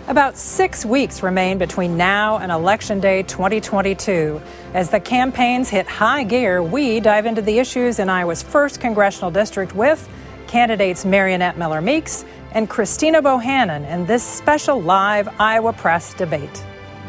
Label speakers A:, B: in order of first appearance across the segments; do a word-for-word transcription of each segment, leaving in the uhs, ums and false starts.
A: About six weeks remain between now and Election Day twenty twenty-two. As the campaigns hit high gear, we dive into the issues in Iowa's first congressional district with candidates Mariannette Miller Meeks and Christina Bohannon in this special live Iowa Press debate.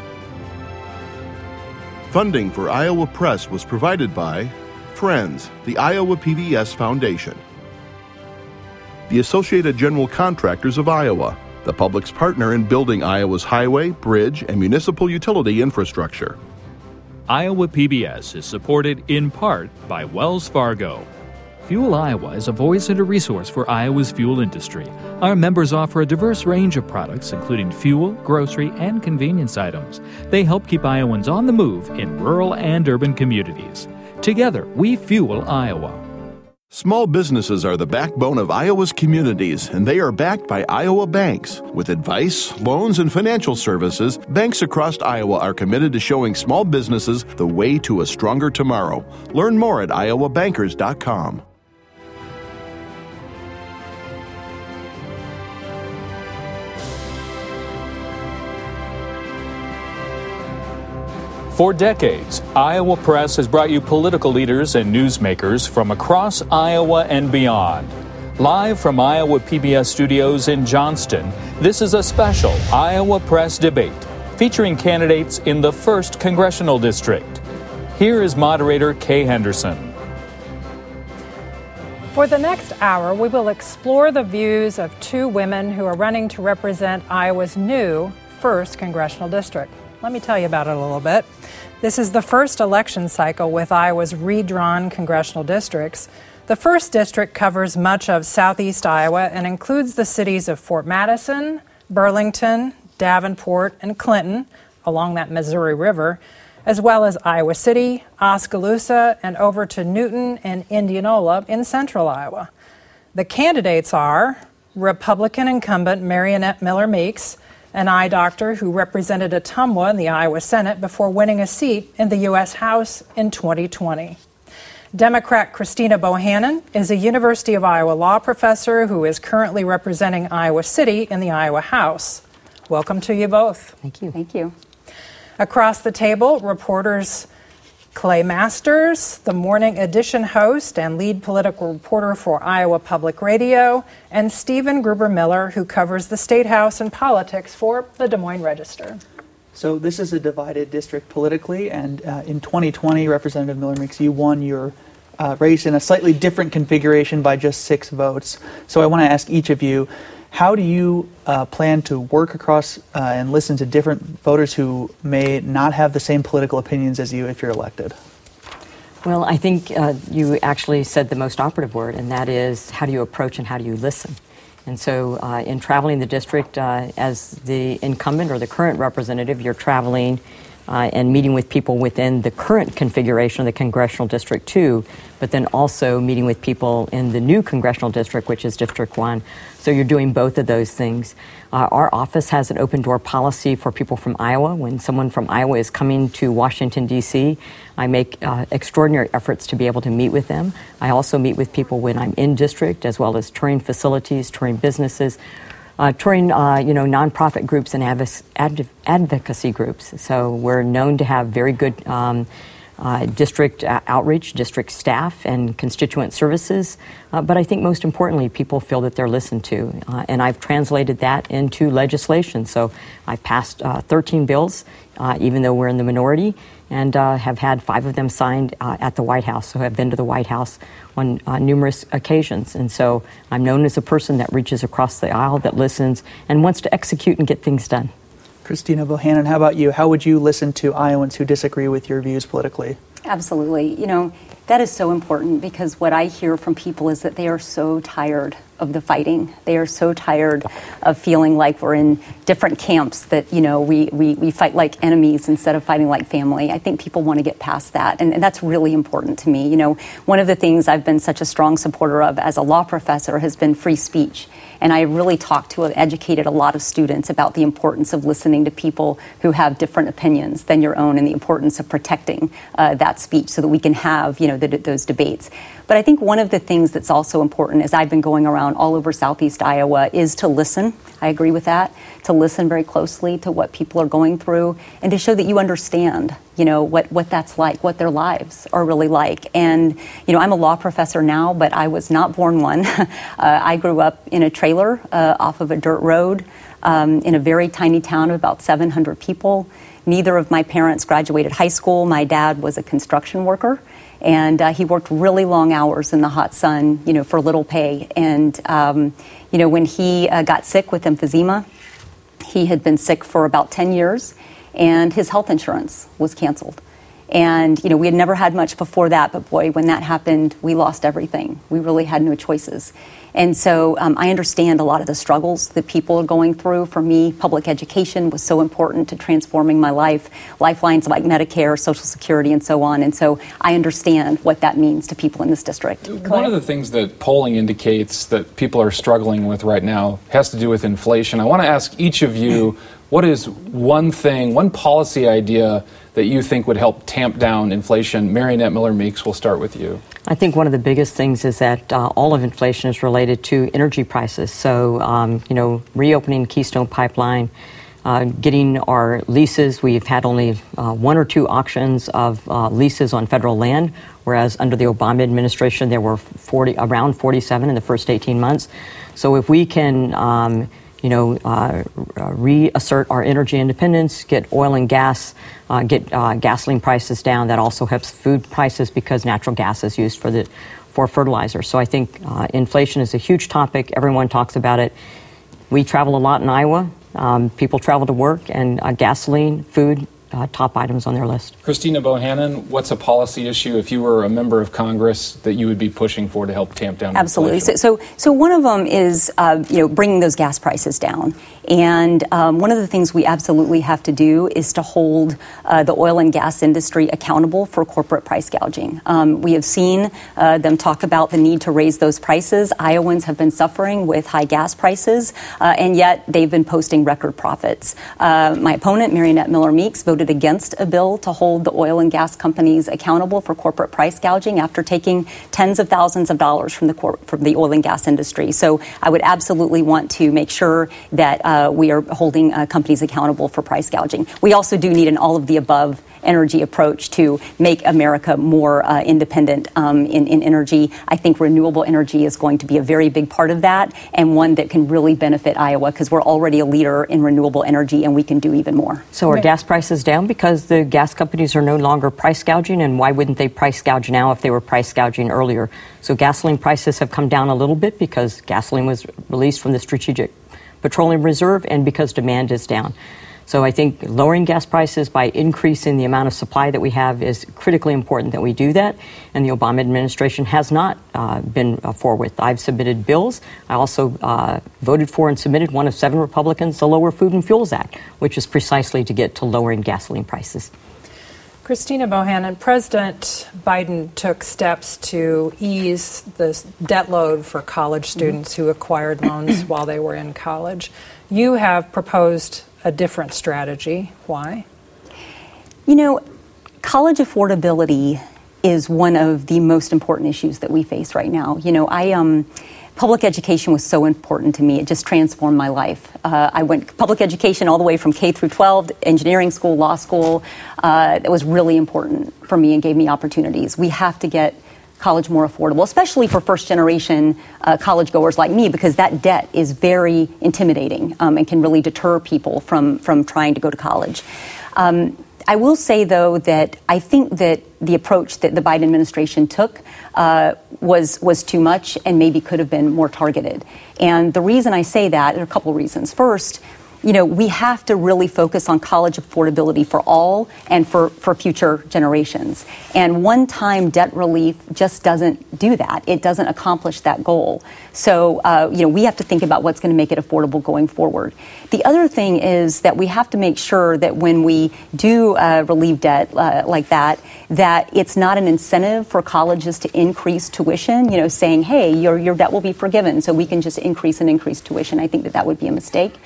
B: Funding for Iowa Press was provided by Friends, the Iowa P B S Foundation, the Associated General Contractors of Iowa, the public's partner in building Iowa's highway, bridge, and municipal utility infrastructure.
C: Iowa P B S is supported in part by Wells Fargo. Fuel Iowa is a voice and a resource for Iowa's fuel industry. Our members offer a diverse range of products, including fuel, grocery, and convenience items. They help keep Iowans on the move in rural and urban communities. Together, we fuel Iowa.
B: Small businesses are the backbone of Iowa's communities, and they are backed by Iowa banks. With advice, loans, and financial services, banks across Iowa are committed to showing small businesses the way to a stronger tomorrow. Learn more at iowa bankers dot com.
C: For decades, Iowa Press has brought you political leaders and newsmakers from across Iowa and beyond. Live from Iowa P B S studios in Johnston, this is a special Iowa Press debate featuring candidates in the first congressional district. Here is moderator Kay Henderson.
A: For the next hour, we will explore the views of two women who are running to represent Iowa's new first congressional district. Let me tell you about it a little bit. This is the first election cycle with Iowa's redrawn congressional districts. The first district covers much of southeast Iowa and includes the cities of Fort Madison, Burlington, Davenport, and Clinton along that Missouri River, as well as Iowa City, Oskaloosa, and over to Newton and Indianola in central Iowa. The candidates are Republican incumbent Mariannette Miller Meeks, an eye doctor who represented Ottumwa in the Iowa Senate before winning a seat in the U S House in twenty twenty. Democrat Christina Bohannon is a University of Iowa law professor who is currently representing Iowa City in the Iowa House. Welcome to you both.
D: Thank you. Thank you.
A: Across the table, reporters Clay Masters, the Morning Edition host and lead political reporter for Iowa Public Radio, and Stephen Gruber Miller, who covers the State House and politics for the Des Moines Register.
E: So this is a divided district politically, and uh, in twenty twenty, Representative Miller Meeks, you won your uh, race in a slightly different configuration by just six votes. So I want to ask each of you, how do you uh, plan to work across uh, and listen to different voters who may not have the same political opinions as you if you're elected?
D: Well, I think uh, you actually said the most operative word, and that is how do you approach and how do you listen? And so uh, in traveling the district uh, as the incumbent or the current representative, you're traveling Uh, and meeting with people within the current configuration of the congressional district too, but then also meeting with people in the new congressional district, which is District one. So you're doing both of those things. Uh, our office has an open door policy for people from Iowa. When someone from Iowa is coming to Washington, D C, I make uh, extraordinary efforts to be able to meet with them. I also meet with people when I'm in district, as well as touring facilities, touring businesses, Uh, touring, uh, you know, nonprofit groups and adv- adv- advocacy groups. So we're known to have very good um, uh, district uh, outreach, district staff, and constituent services. Uh, but I think most importantly, people feel that they're listened to. Uh, and I've translated that into legislation. So I passed uh, thirteen bills, uh, even though we're in the minority, and uh, have had five of them signed uh, at the White House. So I've been to the White House on uh, numerous occasions. And so I'm known as a person that reaches across the aisle, that listens, and wants to execute and get things done.
E: Christina Bohannon, how about you? How would you listen to Iowans who disagree with your views politically?
F: Absolutely. You know, that is so important because what I hear from people is that they are so tired of the fighting. They are so tired of feeling like we're in different camps, that, you know, we, we, we fight like enemies instead of fighting like family. I think people want to get past that, and, and that's really important to me. You know, one of the things I've been such a strong supporter of as a law professor has been free speech. And I really talked to and educated a lot of students about the importance of listening to people who have different opinions than your own and the importance of protecting uh, that that speech so that we can have, you know, the, those debates. But I think one of the things that's also important, as I've been going around all over Southeast Iowa, is to listen. I agree with that, to listen very closely to what people are going through and to show that you understand, you know, what, what that's like, what their lives are really like. And, you know, I'm a law professor now, but I was not born one. uh, I grew up in a trailer uh, off of a dirt road um, in a very tiny town of about seven hundred people. Neither of my parents graduated high school. My dad was a construction worker. And uh, he worked really long hours in the hot sun, you know, for little pay. And, um, you know, when he uh, got sick with emphysema, he had been sick for about ten years, and his health insurance was canceled. And, you know, we had never had much before that, but boy, when that happened, we lost everything. We really had no choices. And so um, I understand a lot of the struggles that people are going through. For me, public education was so important to transforming my life, lifelines like Medicare, Social Security, and so on. And so I understand what that means to people in this district.
G: One of the things that polling indicates that people are struggling with right now has to do with inflation. I want to ask each of you, what is one thing, one policy idea that you think would help tamp down inflation? Mariannette Miller Meeks, we'll start with you.
D: I think one of the biggest things is that uh, all of inflation is related to energy prices. So, um, you know, reopening Keystone Pipeline, uh, getting our leases. We've had only uh, one or two auctions of uh, leases on federal land, whereas under the Obama administration there were forty, around forty-seven in the first eighteen months. So if we can um, you know, uh, reassert our energy independence, get oil and gas, uh, get uh, gasoline prices down. That also helps food prices because natural gas is used for the for fertilizer. So I think uh, inflation is a huge topic. Everyone talks about it. We travel a lot in Iowa. Um, people travel to work, and uh, gasoline, food, uh, top items on their list.
G: Christina Bohannon, what's a policy issue, if you were a member of Congress, that you would be pushing for to help tamp down
F: Absolutely.
G: inflation?
F: So, so, so one of them is, uh, you know, bringing those gas prices down. And um, one of the things we absolutely have to do is to hold uh, the oil and gas industry accountable for corporate price gouging. Um, we have seen uh, them talk about the need to raise those prices. Iowans have been suffering with high gas prices, uh, and yet they've been posting record profits. Uh, my opponent, Mariannette Miller Meeks, voted against a bill to hold the oil and gas companies accountable for corporate price gouging after taking tens of thousands of dollars from the cor- from the oil and gas industry. So I would absolutely want to make sure that uh, we are holding uh, companies accountable for price gouging. We also do need an all-of-the-above energy approach to make America more uh, independent um, in, in energy. I think renewable energy is going to be a very big part of that, and one that can really benefit Iowa because we're already a leader in renewable energy and we can do even more.
D: So are gas prices down because the gas companies are no longer price gouging, and why wouldn't they price gouge now if they were price gouging earlier? So gasoline prices have come down a little bit because gasoline was released from the Strategic Petroleum Reserve and because demand is down. So I think lowering gas prices by increasing the amount of supply that we have is critically important that we do that. And the Obama administration has not uh, been uh, forward. I've submitted bills. I also uh, voted for and submitted one of seven Republicans, the Lower Food and Fuels Act, which is precisely to get to lowering gasoline prices.
A: Christina Bohannon, President Biden took steps to ease the debt load for college students who acquired loans while they were in college. You have proposed a different strategy. Why?
F: You know, college affordability is one of the most important issues that we face right now. You know, I um, public education was so important to me. It just transformed my life. Uh, I went public education all the way from K through twelve, engineering school, law school. Uh, it was really important for me and gave me opportunities. We have to get college more affordable, especially for first-generation uh, college goers like me, because that debt is very intimidating um, and can really deter people from, from trying to go to college. Um, I will say, though, that I think that the approach that the Biden administration took uh, was was too much and maybe could have been more targeted. And the reason I say that, there are a couple of reasons. First, you know, we have to really focus on college affordability for all and for, for future generations. And one-time debt relief just doesn't do that. It doesn't accomplish that goal. So, uh, you know, we have to think about what's going to make it affordable going forward. The other thing is that we have to make sure that when we do uh, relieve debt uh, like that, that it's not an incentive for colleges to increase tuition, you know, saying, hey, your, your debt will be forgiven, so we can just increase and increase tuition. I think that that would be a mistake.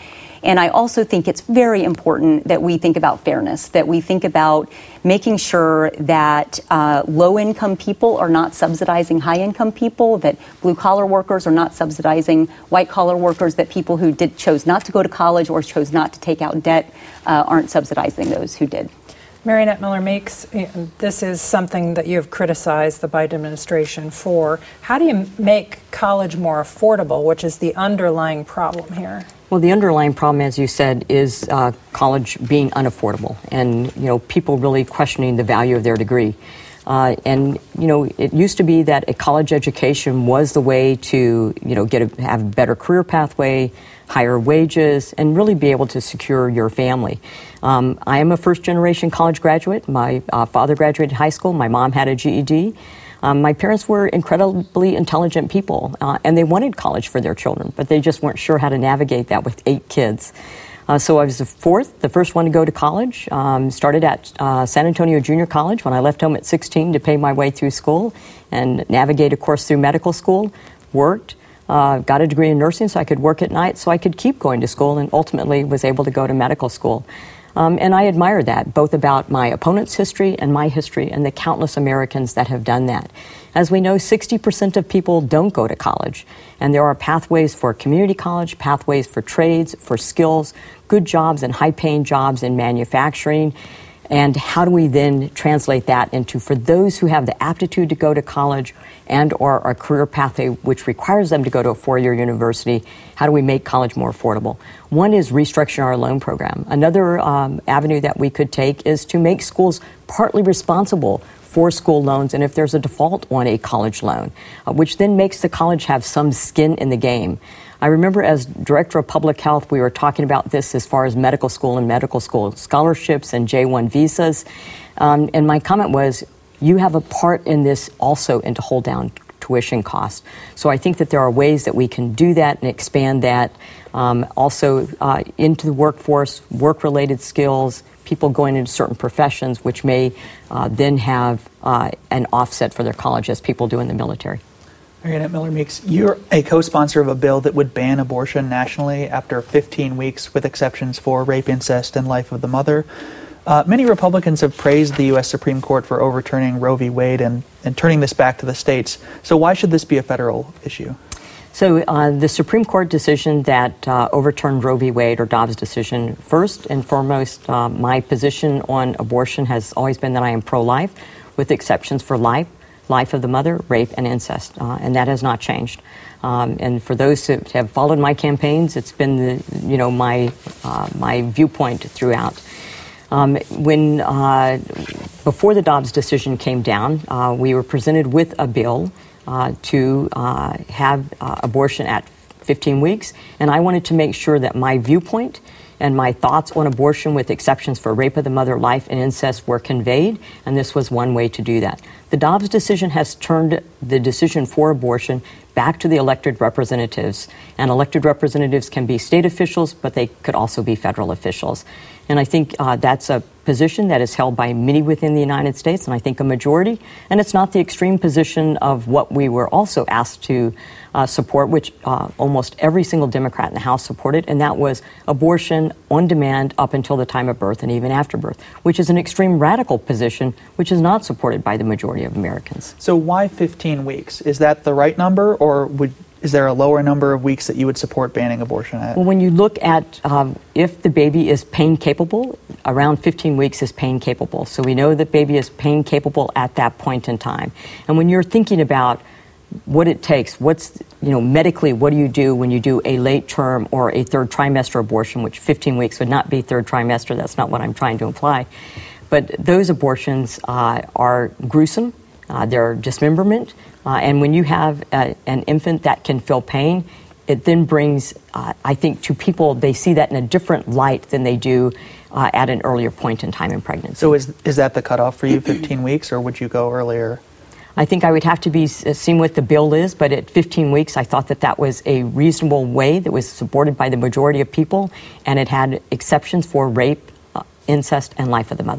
F: And I also think it's very important that we think about fairness, that we think about making sure that uh, low-income people are not subsidizing high-income people, that blue-collar workers are not subsidizing white-collar workers, that people who did chose not to go to college or chose not to take out debt uh, aren't subsidizing those who did.
A: Mariannette Miller Meeks, this is something that you have criticized the Biden administration for. How do you make college more affordable, which is the underlying problem here?
D: Well, the underlying problem, as you said, is uh, college being unaffordable and, you know, people really questioning the value of their degree. Uh, and, you know, it used to be that a college education was the way to, you know, get a, have a better career pathway, higher wages, and really be able to secure your family. Um, I am a first-generation college graduate. My uh, father graduated high school. My mom had a G E D. Um, my parents were incredibly intelligent people, uh, and they wanted college for their children, but they just weren't sure how to navigate that with eight kids. Uh, so I was the fourth, the first one to go to college. Um, started at uh, San Antonio Junior College when I left home at sixteen to pay my way through school and navigate a course through medical school. Worked, uh, got a degree in nursing so I could work at night so I could keep going to school, and ultimately was able to go to medical school. Um, and I admire that, both about my opponent's history and my history and the countless Americans that have done that. As we know, sixty percent of people don't go to college, and there are pathways for community college, pathways for trades, for skills, good jobs and high-paying jobs in manufacturing. And how do we then translate that into, for those who have the aptitude to go to college and or a career pathway which requires them to go to a four-year university, how do we make college more affordable? One is restructuring our loan program. Another um, avenue that we could take is to make schools partly responsible for school loans, and if there's a default on a college loan, uh, which then makes the college have some skin in the game. I remember as Director of Public Health, we were talking about this as far as medical school and medical school scholarships and J one visas. Um, and my comment was, you have a part in this also and to hold down tuition costs. So I think that there are ways that we can do that and expand that. Um, also uh, into the workforce, work-related skills, people going into certain professions, which may uh, then have uh, an offset for their college as people do in the military.
E: Mariannette Miller Meeks, you're a co-sponsor of a bill that would ban abortion nationally after fifteen weeks with exceptions for rape, incest, and life of the mother. Uh, many Republicans have praised the U S Supreme Court for overturning Roe v. Wade and, and turning this back to the states. So why should this be a federal issue?
D: So uh, the Supreme Court decision that uh, overturned Roe v. Wade, or Dobbs' decision, first and foremost, uh, my position on abortion has always been that I am pro-life, with exceptions for life, life of the mother, rape, and incest, uh, and that has not changed. Um, and for those who have followed my campaigns, it's been the, you know, my uh, my viewpoint throughout. Um, when uh, before the Dobbs decision came down, uh, we were presented with a bill uh, to uh, have uh, abortion at fifteen weeks, and I wanted to make sure that my viewpoint and my thoughts on abortion, with exceptions for rape of the mother, life, and incest, were conveyed, and this was one way to do that. The Dobbs decision has turned the decision for abortion back to the elected representatives, and elected representatives can be state officials, but they could also be federal officials. And I think uh, that's a position that is held by many within the United States, and I think a majority. And it's not the extreme position of what we were also asked to uh, support, which uh, almost every single Democrat in the House supported, and that was abortion on demand up until the time of birth and even after birth, which is an extreme radical position, which is not supported by the majority of Americans.
E: So why fifteen weeks? Is that the right number, or would is there a lower number of weeks that you would support banning abortion at?
D: Well, when you look at um, if the baby is pain capable, around fifteen weeks is pain capable. So we know that baby is pain capable at that point in time. And when you're thinking about what it takes, what's, you know, medically, what do you do when you do a late term or a third trimester abortion, which fifteen weeks would not be third trimester. That's not what I'm trying to imply. But those abortions uh, are gruesome. Uh, they're dismemberment. Uh, and when you have a, an infant that can feel pain, it then brings, uh, I think, to people, they see that in a different light than they do uh, at an earlier point in time in pregnancy.
E: So is is that the cutoff for you, fifteen weeks, or would you go earlier?
D: I think I would have to be seen what the bill is, but at fifteen weeks, I thought that that was a reasonable way that was supported by the majority of people, and it had exceptions for rape, uh, incest, and life of the mother.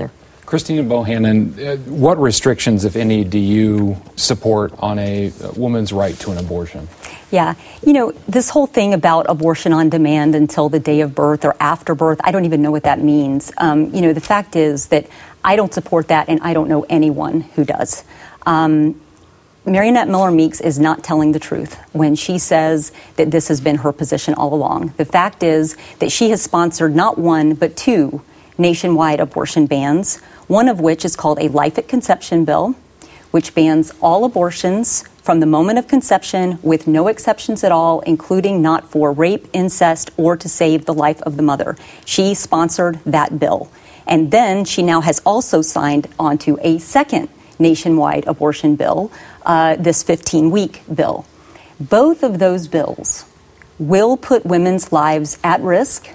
G: Christina Bohannon, uh, what restrictions, if any, do you support on a, a woman's right to an abortion?
F: Yeah, you know, this whole thing about abortion on demand until the day of birth or after birth, I don't even know what that means. Um, you know, the fact is that I don't support that, and I don't know anyone who does. Um, Mariannette Miller Meeks is not telling the truth when she says that this has been her position all along. The fact is that she has sponsored not one, but two nationwide abortion bans, one of which is called a Life at Conception bill, which bans all abortions from the moment of conception with no exceptions at all, including not for rape, incest, or to save the life of the mother. She sponsored that bill. And then she now has also signed onto a second nationwide abortion bill, uh, this fifteen-week bill. Both of those bills will put women's lives at risk,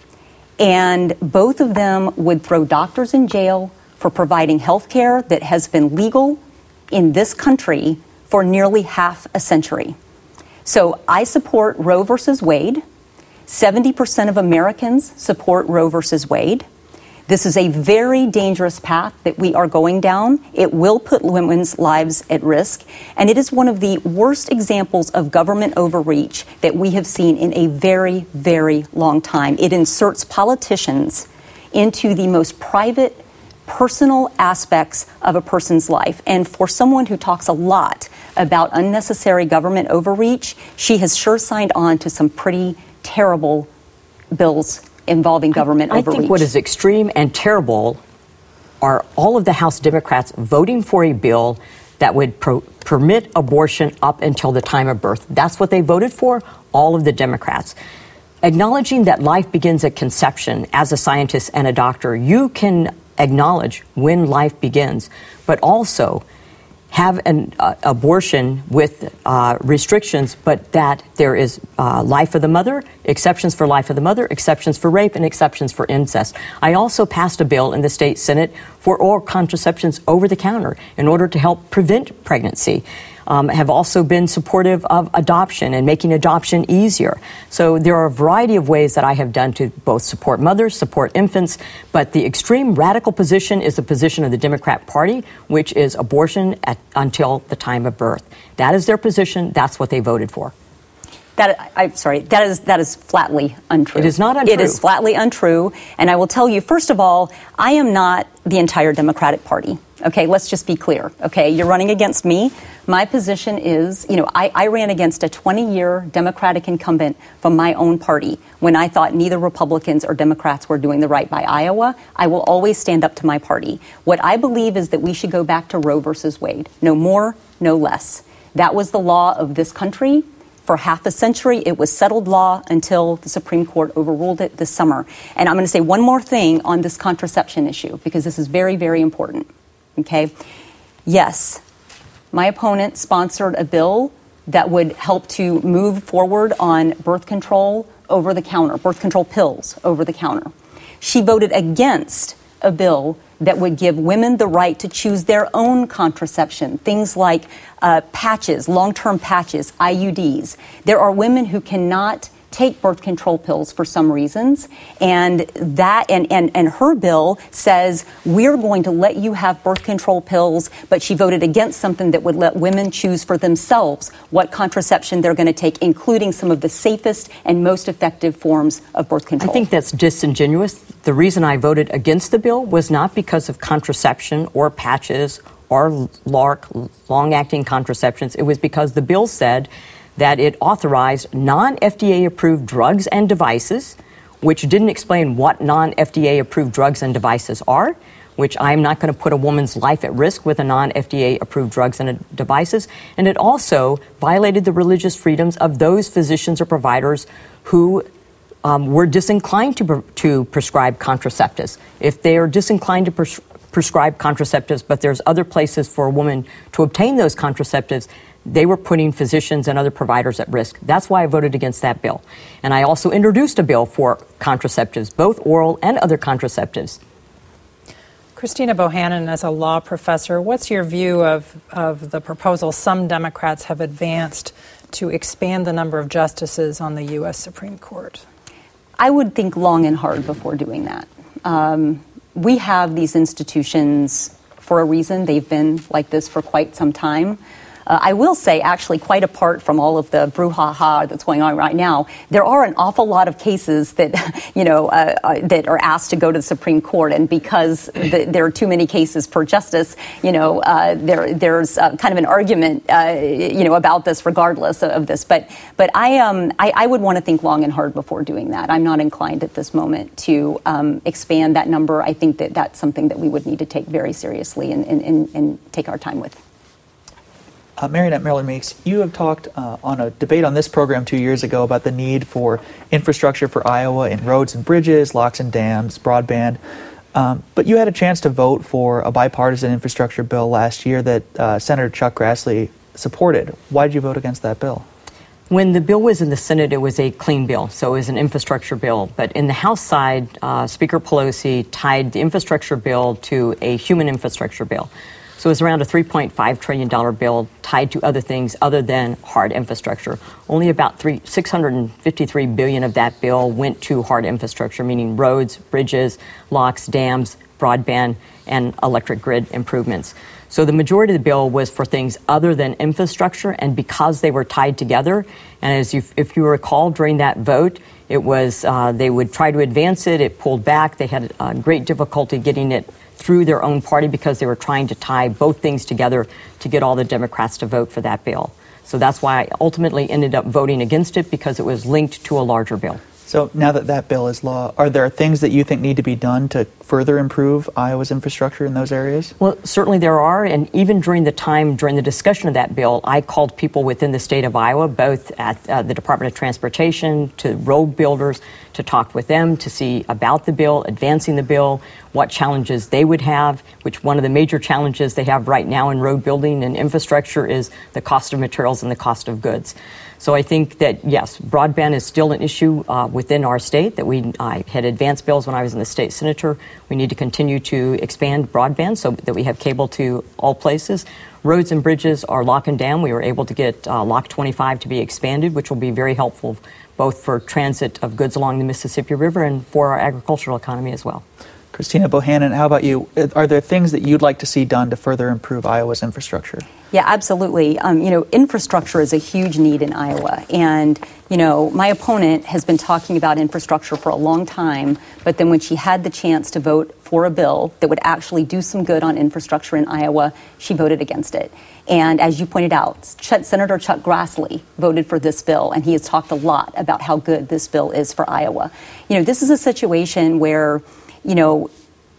F: and both of them would throw doctors in jail for providing health care that has been legal in this country for nearly half a century. So I support Roe versus Wade. seventy percent of Americans support Roe versus Wade. This is a very dangerous path that we are going down. It will put women's lives at risk, and it is one of the worst examples of government overreach that we have seen in a very, very long time. It inserts politicians into the most private, personal aspects of a person's life. And for someone who talks a lot about unnecessary government overreach, she has sure signed on to some pretty terrible bills involving government
D: I,
F: overreach.
D: I think what is extreme and terrible are all of the House Democrats voting for a bill that would pro- permit abortion up until the time of birth. That's what they voted for, all of the Democrats. Acknowledging that life begins at conception, as a scientist and a doctor, you can acknowledge when life begins, but also have an uh, abortion with uh, restrictions, but that there is uh, life of the mother, exceptions for life of the mother, exceptions for rape, and exceptions for incest. I also passed a bill in the state Senate for oral contraceptions over the counter in order to help prevent pregnancy. Um, have also been supportive of adoption and making adoption easier. So there are a variety of ways that I have done to both support mothers, support infants, but the extreme radical position is the position of the Democrat Party, which is abortion at, until the time of birth. That is their position. That's what they voted for.
F: That, I'm sorry, that is that is flatly untrue.
D: It is not untrue.
F: It is flatly untrue. And I will tell you, first of all, I am not the entire Democratic Party. Okay, let's just be clear. Okay, you're running against me. My position is, you know, I, I ran against a twenty-year Democratic incumbent from my own party when I thought neither Republicans or Democrats were doing the right by Iowa. I will always stand up to my party. What I believe is that we should go back to Roe versus Wade. No more, no less. That was the law of this country. For half a century, it was settled law until the Supreme Court overruled it this summer. And I'm going to say one more thing on this contraception issue, because this is very, very important. Okay? Yes, my opponent sponsored a bill that would help to move forward on birth control over the counter, birth control pills over the counter. She voted against a bill that would give women the right to choose their own contraception, things like uh, patches, long-term patches, I U Ds. There are women who cannot take birth control pills for some reasons, and that and, and, and her bill says we're going to let you have birth control pills, but she voted against something that would let women choose for themselves what contraception they're going to take, including some of the safest and most effective forms of birth control.
D: I think that's disingenuous. The reason I voted against the bill was not because of contraception or patches or L A R C, long-acting contraceptions. It was because the bill said that it authorized non-F D A-approved drugs and devices, which didn't explain what non-F D A-approved drugs and devices are, which I'm not going to put a woman's life at risk with a non-F D A-approved drugs and devices. And it also violated the religious freedoms of those physicians or providers who um, were disinclined to, to prescribe contraceptives. If they are disinclined to pres- prescribe contraceptives, but there's other places for a woman to obtain those contraceptives, they were putting physicians and other providers at risk. That's why I voted against that bill. And I also introduced a bill for contraceptives, both oral and other contraceptives.
A: Christina Bohannon, as a law professor, what's your view of, of the proposal some Democrats have advanced to expand the number of justices on the U S Supreme Court?
F: I would think long and hard before doing that. Um, we have these institutions for a reason. They've been like this for quite some time. Uh, I will say, actually, quite apart from all of the brouhaha that's going on right now, there are an awful lot of cases that, you know, uh, uh, that are asked to go to the Supreme Court, and because the, there are too many cases per justice, you know, uh, there there's uh, kind of an argument, uh, you know, about this, regardless of, of this. But but I um I, I would want to think long and hard before doing that. I'm not inclined at this moment to um, expand that number. I think that that's something that we would need to take very seriously and and, and, and take our time with.
E: Uh, Marionette Miller Meeks, you have talked uh, on a debate on this program two years ago about the need for infrastructure for Iowa in roads and bridges, locks and dams, broadband. Um, but you had a chance to vote for a bipartisan infrastructure bill last year that uh, Senator Chuck Grassley supported. Why did you vote against that bill?
D: When the bill was in the Senate, it was a clean bill, so it was an infrastructure bill. But in the House side, uh, Speaker Pelosi tied the infrastructure bill to a human infrastructure bill. So it was around a three point five trillion dollars bill tied to other things other than hard infrastructure. Only about three, six hundred fifty-three billion dollars of that bill went to hard infrastructure, meaning roads, bridges, locks, dams, broadband, and electric grid improvements. So the majority of the bill was for things other than infrastructure, and because they were tied together, and as you, if you recall during that vote, it was uh, they would try to advance it, it pulled back, they had uh, great difficulty getting it through their own party because they were trying to tie both things together to get all the Democrats to vote for that bill. So that's why I ultimately ended up voting against it, because it was linked to a larger bill.
E: So now that that bill is law, are there things that you think need to be done to further improve Iowa's infrastructure in those areas?
D: Well, certainly there are. And even during the time, during the discussion of that bill, I called people within the state of Iowa, both at uh, the Department of Transportation, to road builders, to talk with them, to see about the bill, advancing the bill, what challenges they would have, which one of the major challenges they have right now in road building and infrastructure is the cost of materials and the cost of goods. So I think that, yes, broadband is still an issue uh, within our state, that we I had advanced bills when I was in the state senator. We need to continue to expand broadband so that we have cable to all places. Roads and bridges are lock and dam. We were able to get uh, Lock twenty-five to be expanded, which will be very helpful both for transit of goods along the Mississippi River and for our agricultural economy as well.
E: Christina Bohannon, how about you? Are there things that you'd like to see done to further improve Iowa's infrastructure?
F: Yeah, absolutely. Um, you know, infrastructure is a huge need in Iowa. And, you know, my opponent has been talking about infrastructure for a long time, but then when she had the chance to vote for a bill that would actually do some good on infrastructure in Iowa, she voted against it. And as you pointed out, Ch- Senator Chuck Grassley voted for this bill, and he has talked a lot about how good this bill is for Iowa. You know, this is a situation where, you know,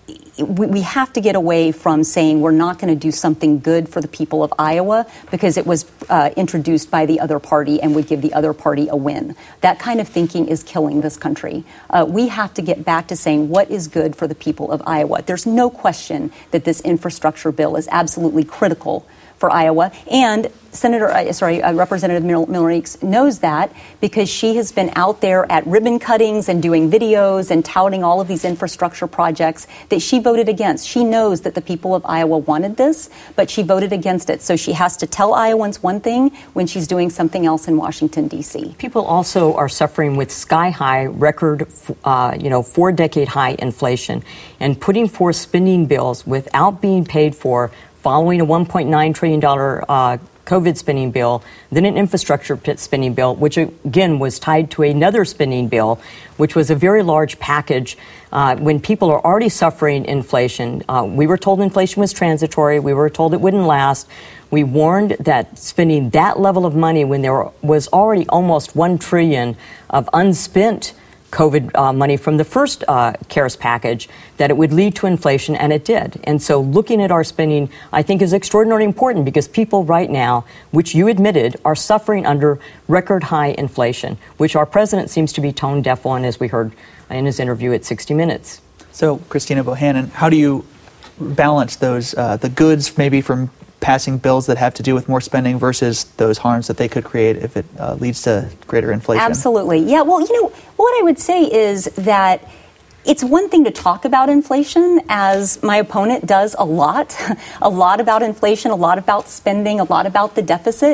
F: we, we have to get away from saying we're not going to do something good for the people of Iowa because it was uh, introduced by the other party and would give the other party a win. That kind of thinking is killing this country. Uh, we have to get back to saying what is good for the people of Iowa. There's no question that this infrastructure bill is absolutely critical for Iowa, and Senator, uh, sorry, uh, Representative Miller Meeks knows that because she has been out there at ribbon cuttings and doing videos and touting all of these infrastructure projects that she voted against. She knows that the people of Iowa wanted this, but she voted against it. So she has to tell Iowans one thing when she's doing something else in Washington, D C.
D: People also are suffering with sky-high record, uh, you know, four-decade-high inflation, and putting forth spending bills without being paid for following a one point nine trillion dollars uh, COVID spending bill, then an infrastructure spending bill, which again was tied to another spending bill, which was a very large package. Uh, when people are already suffering inflation, uh, we were told inflation was transitory. We were told it wouldn't last. We warned that spending that level of money when there was already almost one trillion dollars of unspent COVID uh, money from the first uh, CARES package, that it would lead to inflation, and it did. And so looking at our spending, I think, is extraordinarily important because people right now, which you admitted, are suffering under record high inflation, which our president seems to be tone deaf on, as we heard in his interview at sixty minutes.
E: So, Christina Bohannon, how do you balance those, uh, the goods maybe from passing bills that have to do with more spending versus those harms that they could create if it uh, leads to greater inflation?
F: Absolutely. Yeah, well, you know, what I would say is that it's one thing to talk about inflation, as my opponent does a lot, a lot about inflation, a lot about spending, a lot about the deficit.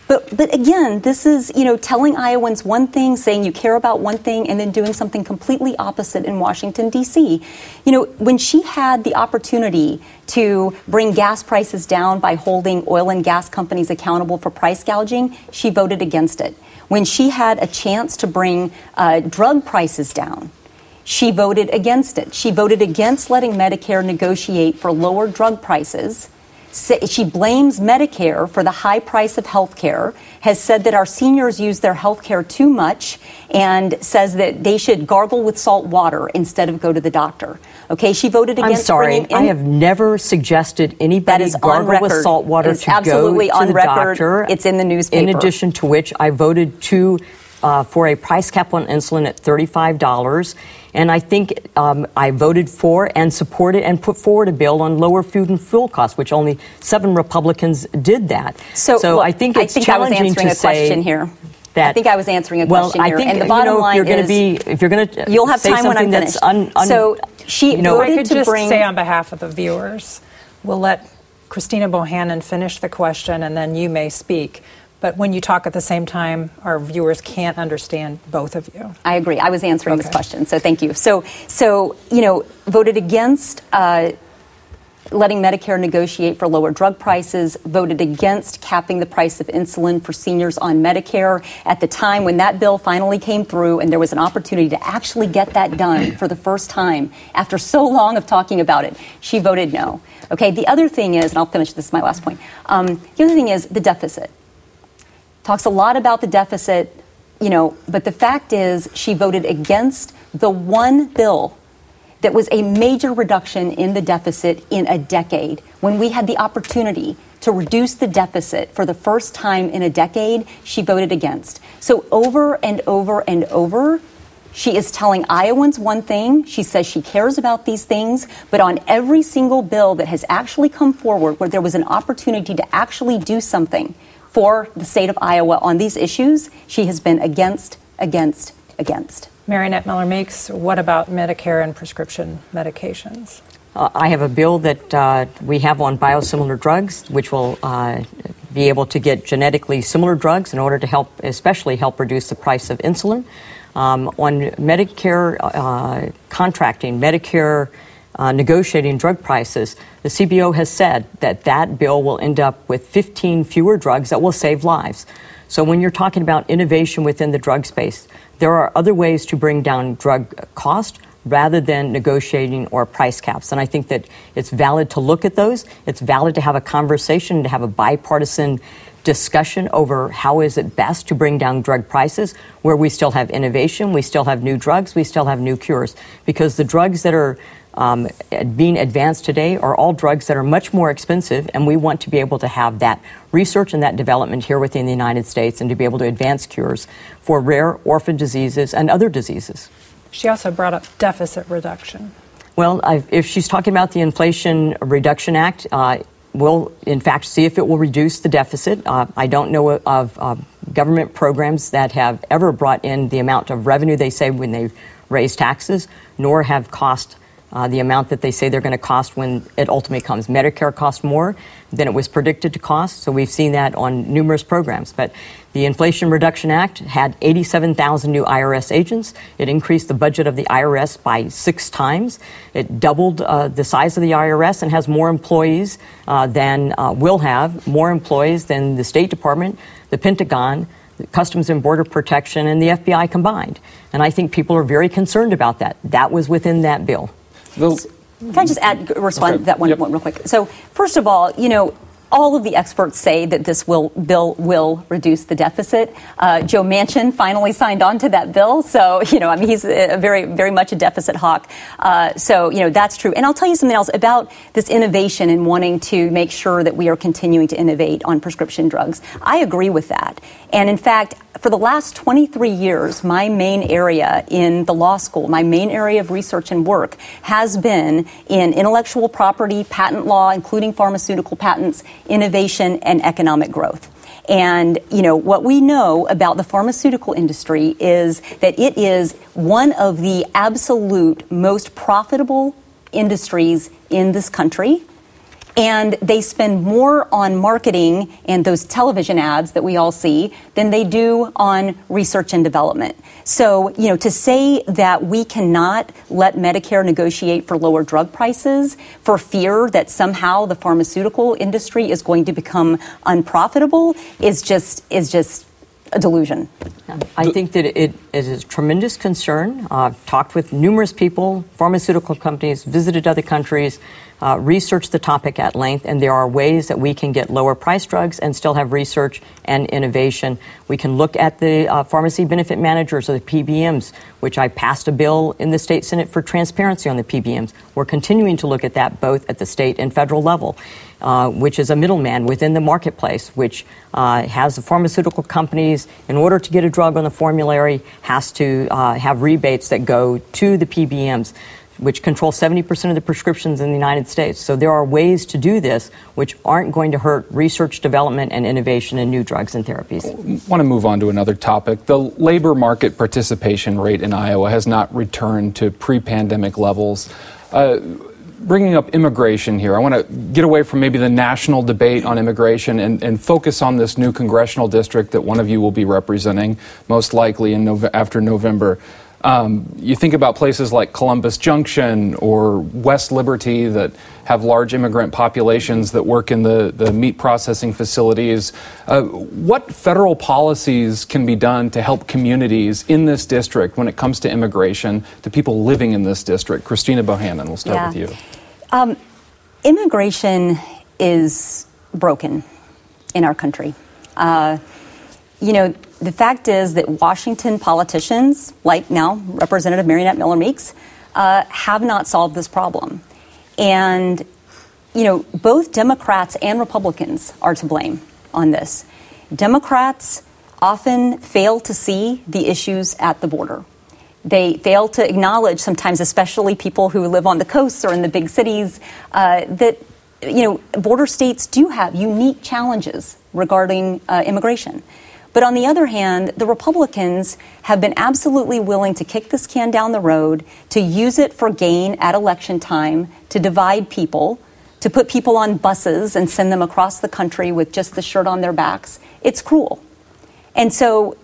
F: But but again, this is, you know, telling Iowans one thing, saying you care about one thing, and then doing something completely opposite in Washington, D C. You know, when she had the opportunity to bring gas prices down by holding oil and gas companies accountable for price gouging, she voted against it. When she had a chance to bring uh, drug prices down, she voted against it. She voted against letting Medicare negotiate for lower drug prices. She blames Medicare for the high price of health care, has said that our seniors use their health care too much, and says that they should gargle with salt water instead of go to the doctor. Okay, she voted against.
D: I'm sorry,
F: bringing in,
D: I have never suggested anybody
F: that is
D: gargle
F: on record.
D: with salt water
F: it's
D: to
F: absolutely
D: go to
F: on
D: the
F: record.
D: doctor.
F: It's in the newspaper.
D: In addition to which, I voted to uh, for a price cap on insulin at thirty-five dollars. And I think um, I voted for and supported and put forward a bill on lower food and fuel costs, which only seven Republicans did that.
F: So,
D: so
F: look,
D: I think it's
F: I think
D: challenging
F: I was answering
D: to
F: a question
D: say
F: here.
D: That,
F: I think I was answering a
D: well,
F: question
D: I
F: here.
D: think,
F: And the bottom
D: you know,
F: line
D: if you're
F: is,
D: going to be, if you're going to,
F: you'll have
D: say
F: time when I'm
D: something
F: finished.
D: that's un, un,
F: so she
D: you know,
F: voted
A: I could
F: to
A: just
F: bring.
A: say on behalf of the viewers, we'll let Christina Bohannon finish the question, and then you may speak. But when you talk at the same time, our viewers can't understand both of you.
F: I agree. I was answering
A: Okay.
F: this question, so thank you. So, so you know, voted against uh, letting Medicare negotiate for lower drug prices, voted against capping the price of insulin for seniors on Medicare. At the time when that bill finally came through and there was an opportunity to actually get that done for the first time after so long of talking about it, she voted no. Okay, the other thing is, and I'll finish, this is my last point, um, the other thing is the deficit. Talks a lot about the deficit, you know, but the fact is she voted against the one bill that was a major reduction in the deficit in a decade, when we had the opportunity to reduce the deficit for the first time in a decade. She voted against. So over and over and over, she is telling Iowans one thing. She says she cares about these things, but on every single bill that has actually come forward where there was an opportunity to actually do something for the state of Iowa on these issues, she has been against, against, against.
A: Marionette Miller Meeks, what about Medicare and prescription medications?
D: Uh, I have a bill that uh, we have on biosimilar drugs, which will uh, be able to get genetically similar drugs in order to help, especially help reduce the price of insulin. Um, on Medicare uh, contracting, Medicare Uh, negotiating drug prices, the C B O has said that that bill will end up with fifteen fewer drugs that will save lives. So when you're talking about innovation within the drug space, there are other ways to bring down drug cost rather than negotiating or price caps. And I think that it's valid to look at those. It's valid to have a conversation, to have a bipartisan discussion over how is it best to bring down drug prices where we still have innovation, we still have new drugs, we still have new cures. Because the drugs that are Um, being advanced today are all drugs that are much more expensive, and we want to be able to have that research and that development here within the United States and to be able to advance cures for rare orphan diseases and other diseases.
A: She also brought up deficit reduction.
D: Well, I've, if she's talking about the Inflation Reduction Act, uh, we'll in fact see if it will reduce the deficit. Uh, I don't know of uh, government programs that have ever brought in the amount of revenue they say when they raise taxes, nor have cost Uh, the amount that they say they're going to cost when it ultimately comes. Medicare costs more than it was predicted to cost, so we've seen that on numerous programs. But the Inflation Reduction Act had eighty-seven thousand new I R S agents. It increased the budget of the I R S by six times. It doubled uh, the size of the I R S and has more employees uh, than uh, will have, more employees than the State Department, the Pentagon, Customs and Border Protection, and the F B I combined. And I think people are very concerned about that. That was within that bill.
F: Can I just add, respond
G: Okay.
F: to that one,
G: Yep.
F: one real quick? So, first of all, you know, all of the experts say that this will, bill will reduce the deficit. Uh, Joe Manchin finally signed on to that bill. So, you know, I mean, he's a very, very much a deficit hawk. Uh, so, you know, that's true. And I'll tell you something else about this innovation and wanting to make sure that we are continuing to innovate on prescription drugs. I agree with that. And in fact, for the last twenty-three years, my main area in the law school, my main area of research and work has been in intellectual property, patent law, including pharmaceutical patents, innovation, and economic growth. And, you know, what we know about the pharmaceutical industry is that it is one of the absolute most profitable industries in this country. And they spend more on marketing and those television ads that we all see than they do on research and development. So, you know, to say that we cannot let Medicare negotiate for lower drug prices for fear that somehow the pharmaceutical industry is going to become unprofitable is just is just a delusion.
D: I think that it is a tremendous concern. Uh, I've talked with numerous people, pharmaceutical companies, visited other countries, uh, researched the topic at length, and there are ways that we can get lower price drugs and still have research and innovation. We can look at the uh, pharmacy benefit managers or the P B Ms, which I passed a bill in the state Senate for transparency on the P B Ms. We're continuing to look at that both at the state and federal level. Uh, which is a middleman within the marketplace, which uh, has the pharmaceutical companies, in order to get a drug on the formulary, has to uh, have rebates that go to the P B Ms, which control seventy percent of the prescriptions in the United States. So there are ways to do this which aren't going to hurt research, development, and innovation in new drugs and therapies.
G: I want to move on to another topic. The labor market participation rate in Iowa has not returned to pre-pandemic levels. Uh, Bringing up immigration here, I want to get away from maybe the national debate on immigration and, and focus on this new congressional district that one of you will be representing, most likely in Nove- after November. Um, you think about places like Columbus Junction or West Liberty that have large immigrant populations that work in the, the meat processing facilities. Uh, what federal policies can be done to help communities in this district when it comes to immigration, to people living in this district? Christina Bohannon, we'll start
F: yeah.
G: with you.
F: Um, immigration is broken in our country. Uh, you know, the fact is that Washington politicians, like now Representative Mariannette Miller Meeks, uh, have not solved this problem. And, you know, both Democrats and Republicans are to blame on this. Democrats often fail to see the issues at the border. They fail to acknowledge, sometimes especially people who live on the coasts or in the big cities, uh, that, you know, border states do have unique challenges regarding uh, immigration. But on the other hand, the Republicans have been absolutely willing to kick this can down the road, to use it for gain at election time, to divide people, to put people on buses and send them across the country with just the shirt on their backs. It's cruel. And so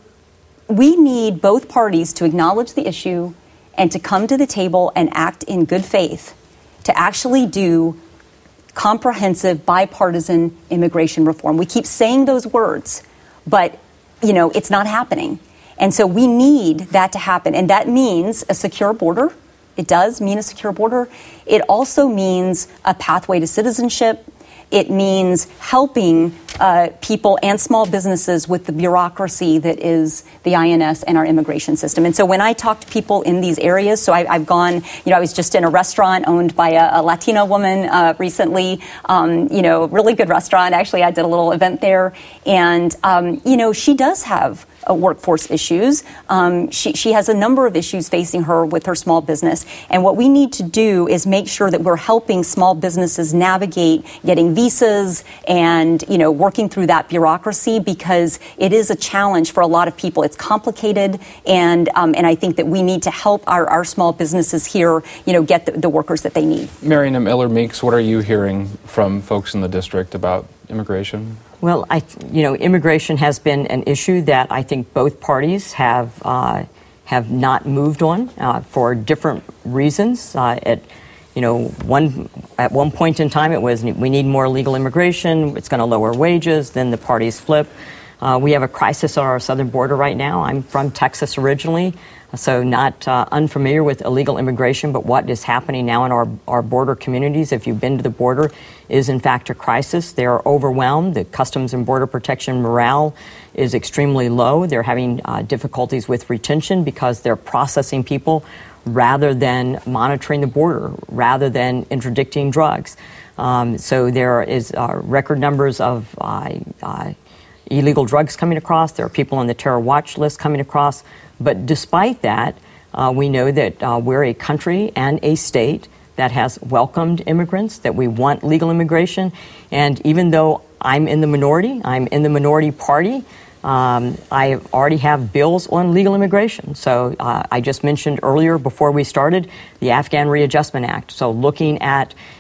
F: we need both parties to acknowledge the issue and to come to the table and act in good faith to actually do comprehensive bipartisan immigration reform. We keep saying those words, but you know, it's not happening. And so we need that to happen. And that means a secure border. It does mean a secure border. It also means a pathway to citizenship. It means helping uh, people and small businesses with the bureaucracy that is the I N S and our immigration system. And so when I talk to people in these areas, so I, I've gone, you know, I was just in a restaurant owned by a, a Latino woman uh, recently, um, you know, really good restaurant. Actually, I did a little event there. And, um, you know, she does have Uh, workforce issues. Um, she, she has a number of issues facing her with her small business. And what we need to do is make sure that we're helping small businesses navigate getting visas and, you know, working through that bureaucracy, because it is a challenge for a lot of people. It's complicated. And um, and I think that we need to help our, our small businesses here, you know, get the, the workers that they need.
G: Mariannette Miller Meeks, what are you hearing from folks in the district about immigration?
D: Well, I, you know, immigration has been an issue that I think both parties have uh, have not moved on uh, for different reasons. Uh, at, you know, one at one point in time, it was we need more legal immigration. It's going to lower wages. Then the parties flip. Uh, we have a crisis on our southern border right now. I'm from Texas originally, so not uh, unfamiliar with illegal immigration, but what is happening now in our, our border communities, if you've been to the border, is in fact a crisis. They are overwhelmed. The Customs and Border Protection morale is extremely low. They're having uh, difficulties with retention because they're processing people rather than monitoring the border, rather than interdicting drugs. Um, so there is uh, record numbers of uh, uh, illegal drugs coming across. There are people on the terror watch list coming across. But despite that, uh, we know that uh, we're a country and a state that has welcomed immigrants, that we want legal immigration. And even though I'm in the minority, I'm in the minority party, um, I already have bills on legal immigration. So uh, I just mentioned earlier before we started the Afghan Readjustment Act. So looking at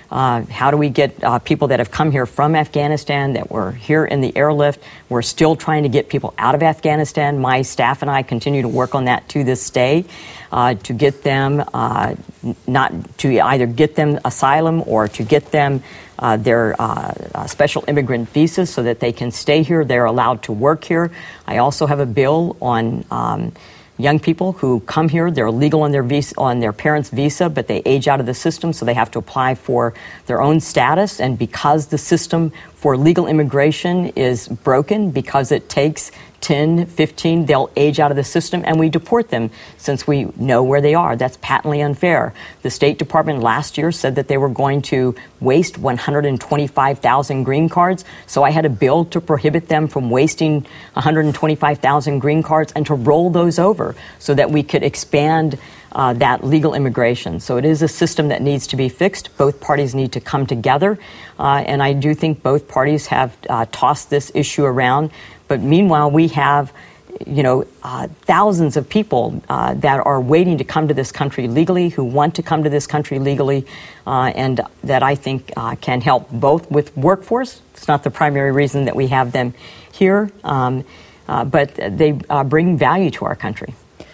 D: Uh, how do we get uh, people that have come here from Afghanistan, that were here in the airlift? We're still trying to get people out of Afghanistan. My staff and I continue to work on that to this day, uh, to get them, uh, not to either get them asylum or to get them uh, their uh, uh, special immigrant visas so that they can stay here. They're allowed to work here. I also have a bill on um, young people who come here, they're legal on their visa, on their parents' visa, but they age out of the system, so they have to apply for their own status. And because the system for legal immigration is broken, because it takes ten, fifteen, they'll age out of the system and we deport them since we know where they are. That's patently unfair. The State Department last year said that they were going to waste one hundred twenty-five thousand green cards, so I had a bill to prohibit them from wasting one hundred twenty-five thousand green cards and to roll those over so that we could expand uh, that legal immigration. So it is a system that needs to be fixed. Both parties need to come together, uh, and I do think both parties have uh, tossed this issue around. But meanwhile, we have, you know, uh, thousands of people uh, that are waiting to come to this country legally, who want to come to this country legally, uh, and that I think uh, can help both with workforce. It's not the primary reason that we have them here, um, uh, but they uh, bring value to our country.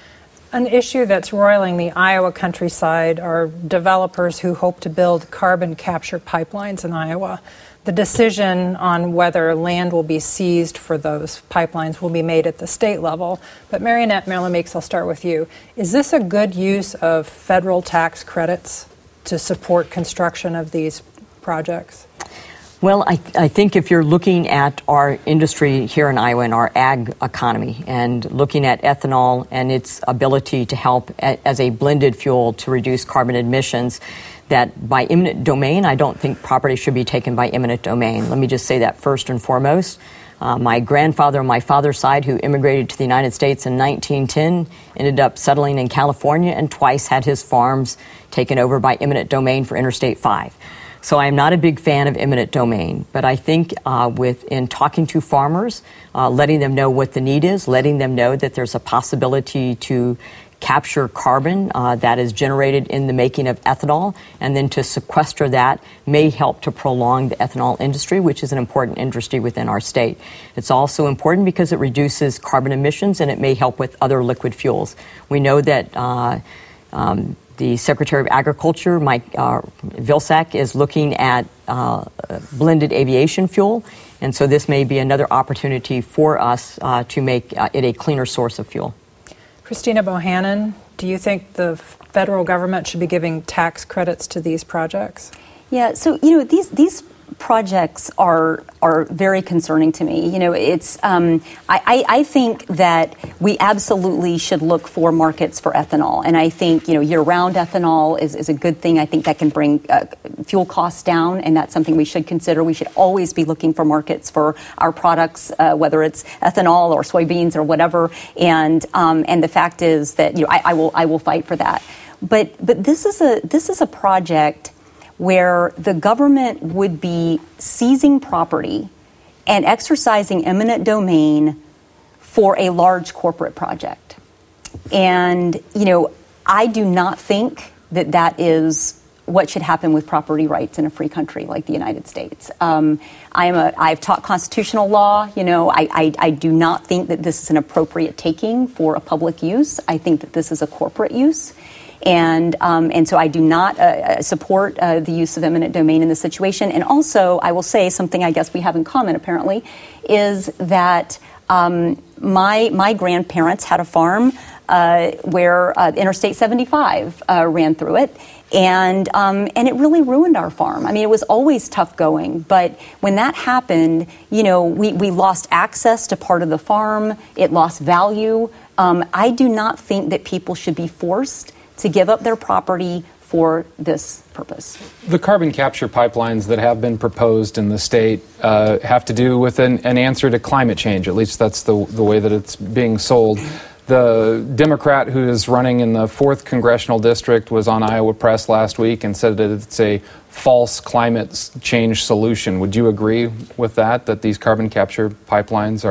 A: An issue that's roiling the Iowa countryside are developers who hope to build carbon capture pipelines in Iowa. The decision on whether land will be seized for those pipelines will be made at the state level. But Mariannette Meeks, I'll start with you. Is this a good use of federal tax credits to support construction of these projects?
D: Well, I, I think if you're looking at our industry here in Iowa and our ag economy and looking at ethanol and its ability to help a, as a blended fuel to reduce carbon emissions, that by eminent domain, I don't think property should be taken by eminent domain. Let me just say that first and foremost. Uh, my grandfather on my father's side, who immigrated to the United States in nineteen ten, ended up settling in California and twice had his farms taken over by eminent domain for Interstate five. So I am not a big fan of eminent domain, but I think uh, with in talking to farmers, uh, letting them know what the need is, letting them know that there's a possibility to capture carbon uh, that is generated in the making of ethanol, and then to sequester that may help to prolong the ethanol industry, which is an important industry within our state. It's also important because it reduces carbon emissions and it may help with other liquid fuels. We know that uh, um, the Secretary of Agriculture, Mike uh, Vilsack, is looking at uh, blended aviation fuel, and so this may be another opportunity for us uh, to make uh, it a cleaner source of fuel.
A: Christina Bohannon, do you think the federal government should be giving tax credits to these projects?
F: Yeah, so, you know, these these projects are are very concerning to me. You know, it's um, I, I think that we absolutely should look for markets for ethanol, and I think, you know, year-round ethanol is, is a good thing. I think that can bring uh, fuel costs down, and that's something we should consider. We should always be looking for markets for our products, uh, whether it's ethanol or soybeans or whatever. And um, and the fact is that, you know, I, I will I will fight for that. But but this is a this is a project where the government would be seizing property and exercising eminent domain for a large corporate project. And, you know, I do not think that that is what should happen with property rights in a free country like the United States. Um, I am a, I've taught constitutional law. You know, I, I, I do not think that this is an appropriate taking for a public use. I think that this is a corporate use. And um, and so I do not uh, support uh, the use of eminent domain in this situation. And also, I will say something I guess we have in common, apparently, is that um, my my grandparents had a farm uh, where uh, Interstate seventy-five uh, ran through it. And um, and it really ruined our farm. I mean, it was always tough going. But when that happened, you know, we, we lost access to part of the farm. It lost value. Um, I do not think that people should be forced to give up their property for this purpose.
G: The carbon capture pipelines that have been proposed in the state uh, have to do with an, an answer to climate change. At least that's the, the way that it's being sold. The Democrat who is running in the fourth congressional district was on Iowa Press last week and said that it's a false climate change solution. Would you agree with that, that these carbon capture pipelines are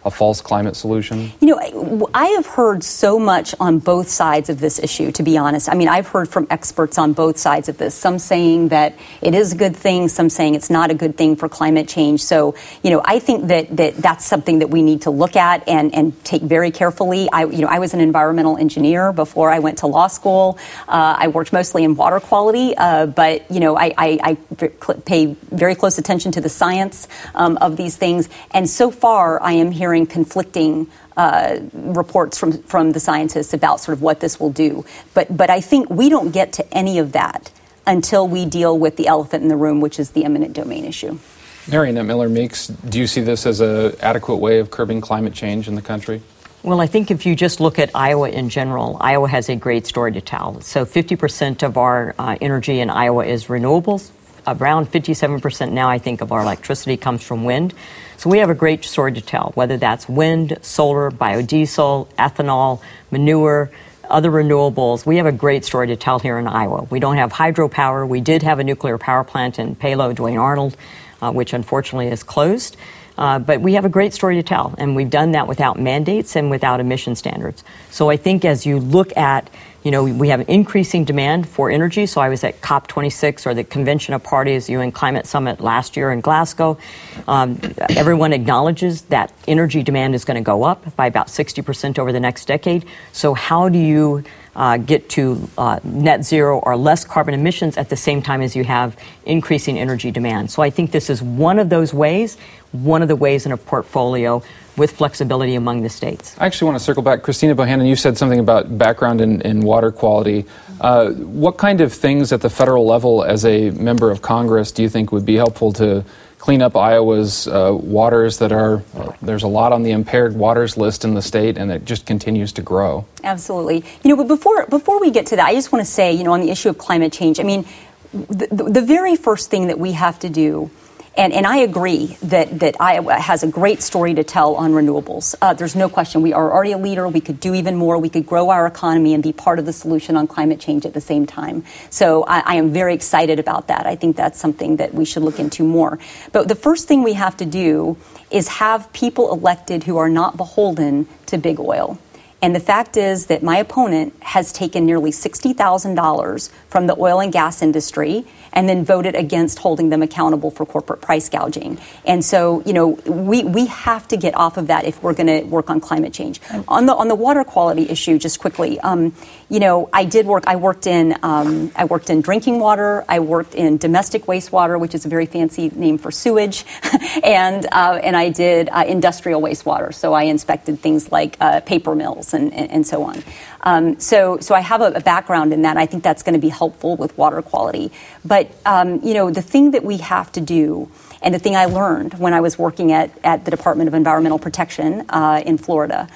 G: a false climate solution?
F: You know, I have heard so much on both sides of this issue, to be honest. I mean, I've heard from experts on both sides of this, some saying that it is a good thing, some saying it's not a good thing for climate change. So, you know, I think that, that that's something that we need to look at and, and take very carefully. I, you know, I was an environmental engineer before I went to law school. Uh, I worked mostly in water quality, uh, but, you know, I, I, I pay very close attention to the science um, of these things. And so far, I am hearing conflicting uh, reports from, from the scientists about sort of what this will do. But, but I think we don't get to any of that until we deal with the elephant in the room, which is the eminent domain issue.
G: Marionette Miller Meeks, do you see this as an adequate way of curbing climate change in the country?
D: Well, I think if you just look at Iowa in general, Iowa has a great story to tell. So fifty percent of our uh, energy in Iowa is renewables. Around fifty-seven percent now, I think, of our electricity comes from wind. So we have a great story to tell, whether that's wind, solar, biodiesel, ethanol, manure, other renewables. We have a great story to tell here in Iowa. We don't have hydropower. We did have a nuclear power plant in Palo, Duane Arnold, uh, which unfortunately is closed. Uh, but we have a great story to tell, and we've done that without mandates and without emission standards. So I think as you look at, you know, we have an increasing demand for energy. So I was at COP twenty-six, or the Convention of Parties, U N Climate Summit last year in Glasgow. Um, everyone acknowledges that energy demand is going to go up by about sixty percent over the next decade. So how do you Uh, get to uh, net zero or less carbon emissions at the same time as you have increasing energy demand? So I think this is one of those ways, one of the ways in a portfolio with flexibility among the states.
G: I actually want to circle back. Christina Bohannon, you said something about background in, in water quality. Uh, what kind of things at the federal level as a member of Congress do you think would be helpful to clean up Iowa's uh, waters that are, uh, there's a lot on the impaired waters list in the state, and it just continues to grow?
F: Absolutely. You know, but before before we get to that, I just want to say, you know, on the issue of climate change, I mean, the, the, the very first thing that we have to do, and, and I agree that, that Iowa has a great story to tell on renewables. Uh, there's no question. We are already a leader. We could do even more. We could grow our economy and be part of the solution on climate change at the same time. So I, I am very excited about that. I think that's something that we should look into more. But the first thing we have to do is have people elected who are not beholden to big oil. And the fact is that my opponent has taken nearly sixty thousand dollars from the oil and gas industry and then voted against holding them accountable for corporate price gouging. And so, you know, we, we have to get off of that if we're going to work on climate change. On the on the water quality issue, just quickly, um, you know, I did work. I worked in um, I worked in drinking water. I worked in domestic wastewater, which is a very fancy name for sewage, and uh, and I did uh, industrial wastewater. So I inspected things like uh, paper mills and, and, and so on. Um, so, so I have a, a background in that. And I think that's going to be helpful with water quality. But, um, you know, the thing that we have to do, and the thing I learned when I was working at, at the Department of Environmental Protection uh, in Florida,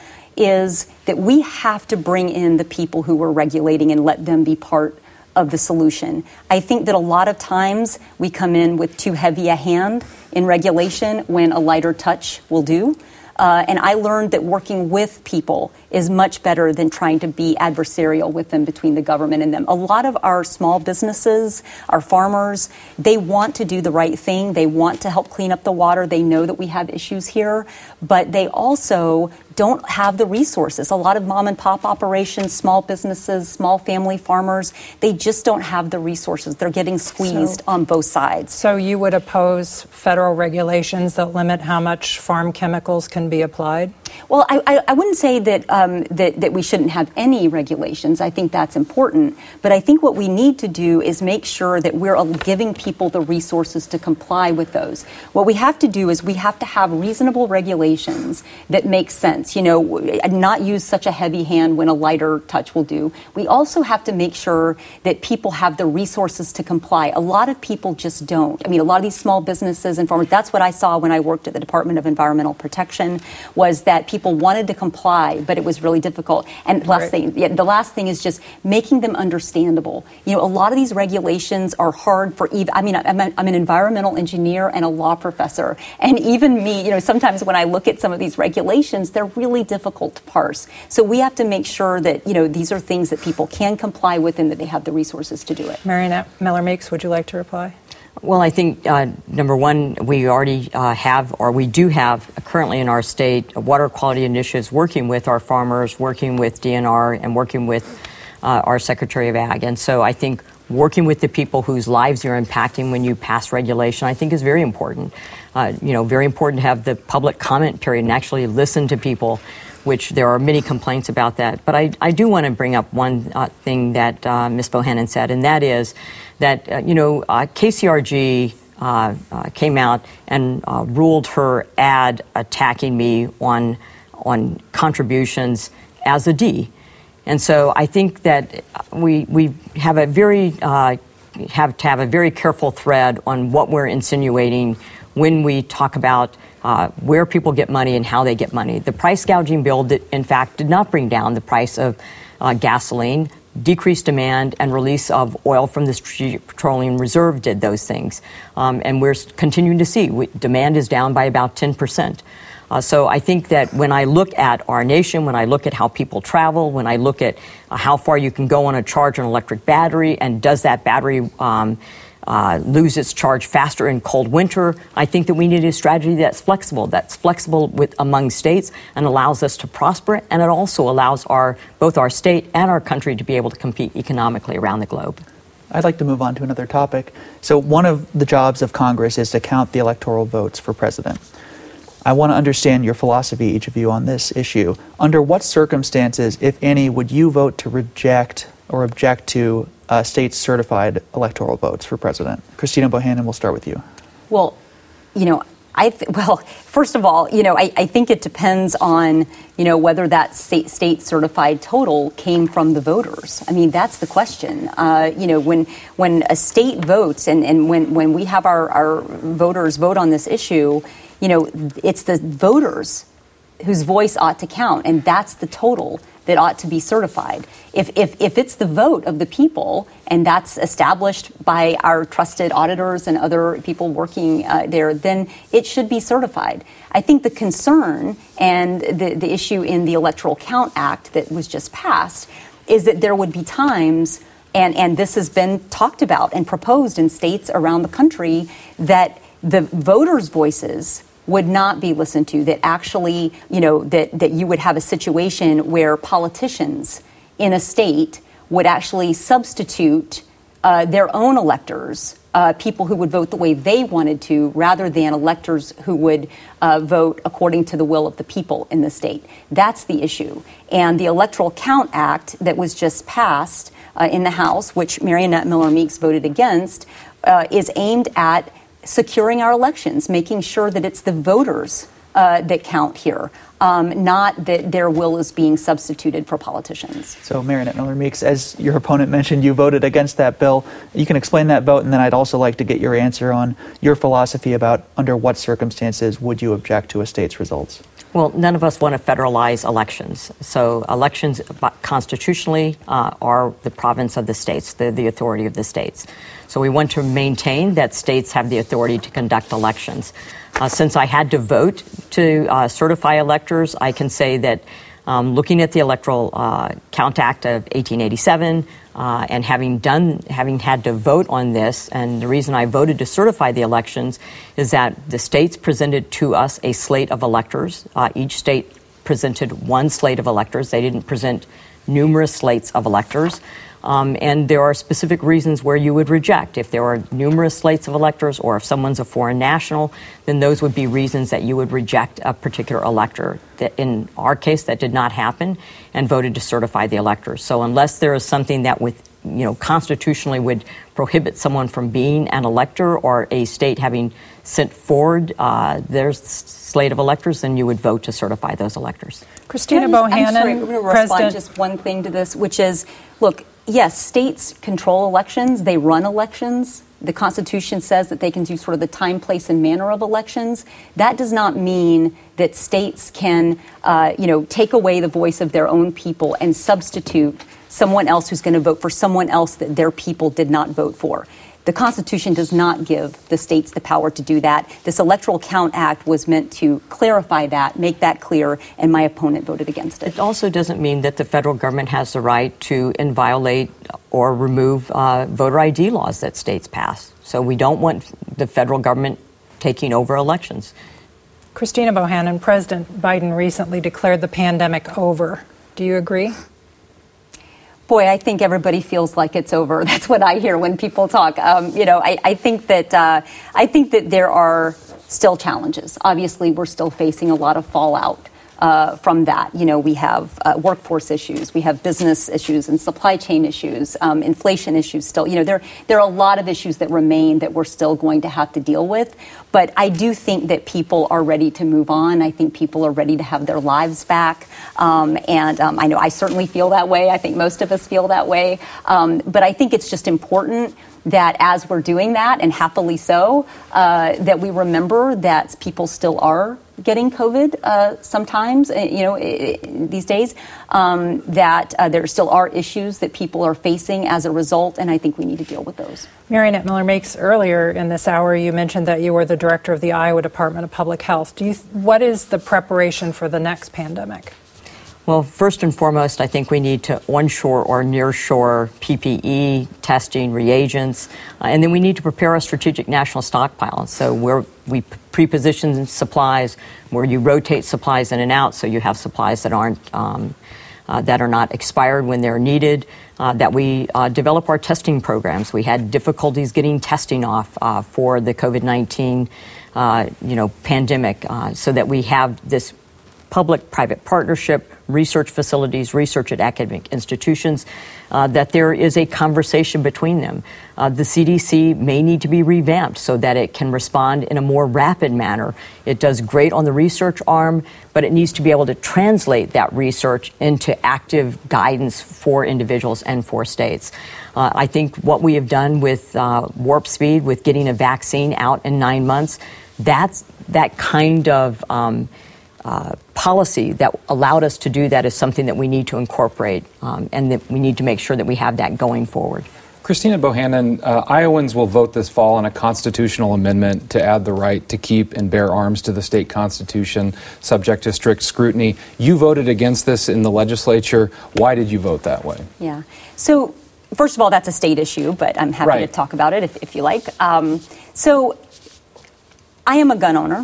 F: is that we have to bring in the people who we're regulating and let them be part of the solution. I think that a lot of times we come in with too heavy a hand in regulation when a lighter touch will do. Uh, and I learned that working with people is much better than trying to be adversarial with them between the government and them. A lot of our small businesses, our farmers, they want to do the right thing. They want to help clean up the water. They know that we have issues here, but they also don't have the resources. A lot of mom and pop operations, small businesses, small family farmers, they just don't have the resources. They're getting squeezed so, on both sides.
A: So you would oppose federal regulations that limit how much farm chemicals can be applied?
F: Well, I, I, I wouldn't say that, um, that that we shouldn't have any regulations. I think that's important. But I think what we need to do is make sure that we're giving people the resources to comply with those. What we have to do is we have to have reasonable regulations that make sense. You know, not use such a heavy hand when a lighter touch will do. We also have to make sure that people have the resources to comply. A lot of people just don't. I mean, a lot of these small businesses and farmers, that's what I saw when I worked at the Department of Environmental Protection, was that people wanted to comply, but it was really difficult. And last right. thing, yeah, the last thing is just making them understandable. You know, a lot of these regulations are hard for even, I mean, I'm, a, I'm an environmental engineer and a law professor. And even me, you know, sometimes when I look at some of these regulations, they're really difficult to parse. So we have to make sure that, you know, these are things that people can comply with and that they have the resources to do it.
A: Marionette Miller Meeks, would you like to reply?
D: Well, I think, uh, number one, we already uh, have, or we do have currently in our state, water quality initiatives working with our farmers, working with D N R, and working with uh, our Secretary of Ag. And so I think working with the people whose lives you're impacting when you pass regulation, I think is very important. Uh, you know, very important to have the public comment period and actually listen to people, which there are many complaints about that. But I, I do want to bring up one uh, thing that uh, Miz Bohannon said, and that is that, uh, you know, uh, K C R G uh, uh, came out and uh, ruled her ad attacking me on on contributions as a D. And so I think that we we have a very uh, have to have a very careful thread on what we're insinuating when we talk about uh, where people get money and how they get money. The price gouging bill, did, in fact, did not bring down the price of uh, gasoline. Decreased demand and release of oil from the Strategic Petroleum Reserve did those things. Um, and we're continuing to see we, demand is down by about ten percent. Uh, so I think that when I look at our nation, when I look at how people travel, when I look at uh, how far you can go on a charge an electric battery, and does that battery um, uh, lose its charge faster in cold winter, I think that we need a strategy that's flexible, that's flexible with among states and allows us to prosper, and it also allows our both our state and our country to be able to compete economically around the globe.
E: I'd like to move on to another topic. So one of the jobs of Congress is to count the electoral votes for president. I want to understand your philosophy, each of you, on this issue. Under what circumstances, if any, would you vote to reject or object to uh, state-certified electoral votes for president? Christina Bohannon, we'll start with you.
F: Well, you know, I th- well, first of all, you know, I, I think it depends on, you know, whether that state, state-certified total came from the voters. I mean, that's the question. Uh, you know, when when a state votes and, and when, when we have our, our voters vote on this issue, you know, it's the voters whose voice ought to count, and that's the total that ought to be certified. If, if, if it's the vote of the people, and that's established by our trusted auditors and other people working uh, there, then it should be certified. I think the concern and the, the issue in the Electoral Count Act that was just passed is that there would be times, and, and this has been talked about and proposed in states around the country, that the voters' voices would not be listened to, that actually, you know, that, that you would have a situation where politicians in a state would actually substitute uh, their own electors, uh, people who would vote the way they wanted to, rather than electors who would uh, vote according to the will of the people in the state. That's the issue. And the Electoral Count Act that was just passed uh, in the House, which Marionette Miller Meeks voted against, uh, is aimed at securing our elections, making sure that it's the voters uh, that count here, um, not that their will is being substituted for politicians.
E: So, Marionette Miller Meeks, as your opponent mentioned, you voted against that bill. You can explain that vote, and then I'd also like to get your answer on your philosophy about under what circumstances would you object to a state's results.
D: Well, none of us want to federalize elections. So elections constitutionally uh, are the province of the states, the, the authority of the states. So we want to maintain that states have the authority to conduct elections. Uh, since I had to vote to uh, certify electors, I can say that um, looking at the Electoral uh, Count Act of eighteen eighty-seven uh, and having done, having had to vote on this, and the reason I voted to certify the elections is that the states presented to us a slate of electors. Uh, each state presented one slate of electors. They didn't present numerous slates of electors. Um, and there are specific reasons where you would reject. If there are numerous slates of electors, or if someone's a foreign national, then those would be reasons that you would reject a particular elector. That in our case, that did not happen, and voted to certify the electors. So unless there is something that with you know constitutionally would prohibit someone from being an elector, or a state having sent forward uh, their slate of electors, then you would vote to certify those electors.
A: Christina
F: Can I just,
A: Bohannon,
F: I'm sorry, I'm going to respond
A: President.
F: just one thing to this, which is, look, yes, states control elections. They run elections. The Constitution says that they can do sort of the time, place, and manner of elections. That does not mean that states can, uh, you know, take away the voice of their own people and substitute someone else who's going to vote for someone else that their people did not vote for. The Constitution does not give the states the power to do that. This Electoral Count Act was meant to clarify that, make that clear, and my opponent voted against it.
D: It also doesn't mean that the federal government has the right to inviolate or remove uh, voter I D laws that states pass. So we don't want the federal government taking over elections.
A: Christina Bohannon, President Biden recently declared the pandemic over. Do you agree?
F: Boy, I think everybody feels like it's over. That's what I hear when people talk. Um, you know, I, I think that uh, I think that there are still challenges. Obviously, we're still facing a lot of fallout Uh, from that. You know, we have uh, workforce issues, we have business issues and supply chain issues, um, inflation issues still. You know, there, there are a lot of issues that remain that we're still going to have to deal with. But I do think that people are ready to move on. I think people are ready to have their lives back. Um, and um, I know I certainly feel that way. I think most of us feel that way. Um, but I think it's just important that as we're doing that, and happily so, uh, that we remember that people still are getting COVID uh, sometimes, you know, these days, um, that uh, there still are issues that people are facing as a result, and I think we need to deal with those.
A: Marionette Miller Meeks, earlier in this hour, you mentioned that you were the director of the Iowa Department of Public Health. Do you, what is the preparation for the next pandemic?
D: Well, first and foremost, I think we need to onshore or nearshore P P E, testing, reagents, uh, and then we need to prepare a strategic national stockpile. So where we pre-position supplies, where you rotate supplies in and out, so you have supplies that aren't um, uh, that are not expired when they're needed. Uh, that we uh, develop our testing programs. We had difficulties getting testing off uh, for the COVID nineteen, uh, you know, pandemic, uh, so that we have this public-private partnership, research facilities, research at academic institutions, uh, that there is a conversation between them. Uh, the C D C may need to be revamped so that it can respond in a more rapid manner. It does great on the research arm, but it needs to be able to translate that research into active guidance for individuals and for states. Uh, I think what we have done with uh, warp speed, with getting a vaccine out in nine months, that's that kind of um, Uh, policy that allowed us to do that is something that we need to incorporate, um, and that we need to make sure that we have that going forward.
G: Christina Bohannon, uh, Iowans will vote this fall on a constitutional amendment to add the right to keep and bear arms to the state constitution, subject to strict scrutiny. You voted against this in the legislature. Why did you vote that way?
F: Yeah. So, first of all, that's a state issue, but I'm happy
G: right.
F: to talk about it if, if you like. Um, so, I am a gun owner.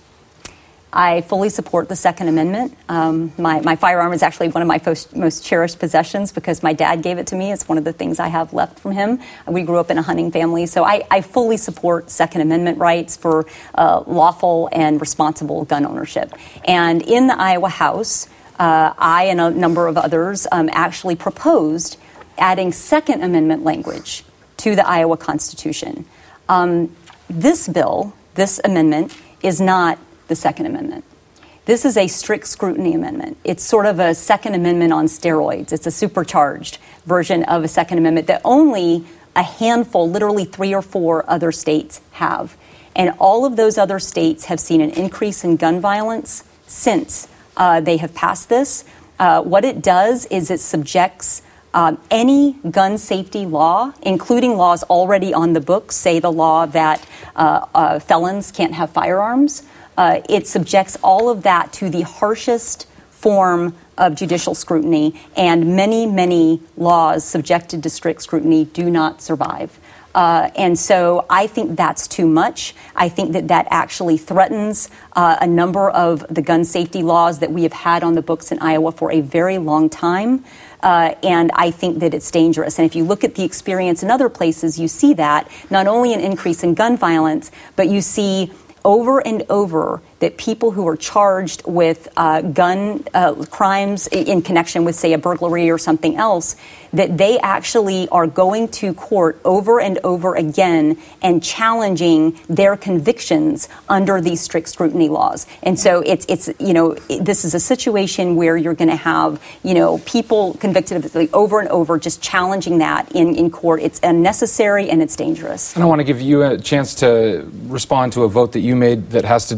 F: I fully support the Second Amendment. Um, my, my firearm is actually one of my most, most cherished possessions because my dad gave it to me. It's one of the things I have left from him. We grew up in a hunting family, so I, I fully support Second Amendment rights for uh, lawful and responsible gun ownership. And in the Iowa House, uh, I and a number of others um, actually proposed adding Second Amendment language to the Iowa Constitution. Um, this bill, this amendment, is not the Second Amendment. This is a strict scrutiny amendment. It's sort of a Second Amendment on steroids. It's a supercharged version of a Second Amendment that only a handful, literally three or four other states have. And all of those other states have seen an increase in gun violence since uh, they have passed this. Uh, what it does is it subjects Um, any gun safety law, including laws already on the books, say the law that uh, uh, felons can't have firearms, uh, it subjects all of that to the harshest form of judicial scrutiny, and many, many laws subjected to strict scrutiny do not survive. Uh, and so I think that's too much. I think that that actually threatens uh, a number of the gun safety laws that we have had on the books in Iowa for a very long time. Uh, and I think that it's dangerous. And if you look at the experience in other places, you see that not only an increase in gun violence, but you see over and over that people who are charged with uh, gun uh, crimes in connection with, say, a burglary or something else, that they actually are going to court over and over again and challenging their convictions under these strict scrutiny laws. And so it's, it's you know, it, this is a situation where you're going to have, you know, people convicted of it over and over just challenging that in, in court. It's unnecessary and it's dangerous.
G: And I want to give you a chance to respond to a vote that you made that has to do with guns.